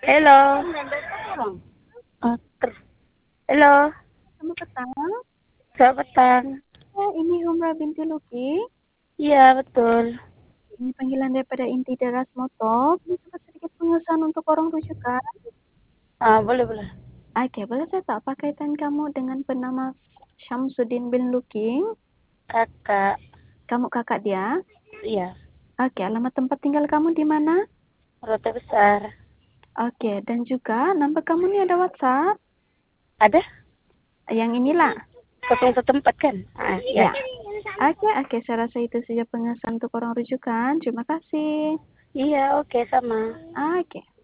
Halo. Halo. Selamat petang. Selamat petang. Ini Humra binti Luki. Iya, betul. Ini panggilan daripada Inti Deras Motor. Bisa sedikit pengesahan untuk orang rujukan. Boleh. Oke, boleh saya tahu apa kaitan kamu dengan bernama Syamsuddin bin Luki? Kakak. Kamu kakak dia? Iya. Oke, alamat tempat tinggal kamu di mana? Rota besar. Oke, dan juga nomor kamu ini ada WhatsApp? Ada? Yang inilah. Satu tempat kan? Ya. Oke, saya rasa itu saja pengesahan untuk orang rujukan. Terima kasih. Iya, oke, sama. Oke.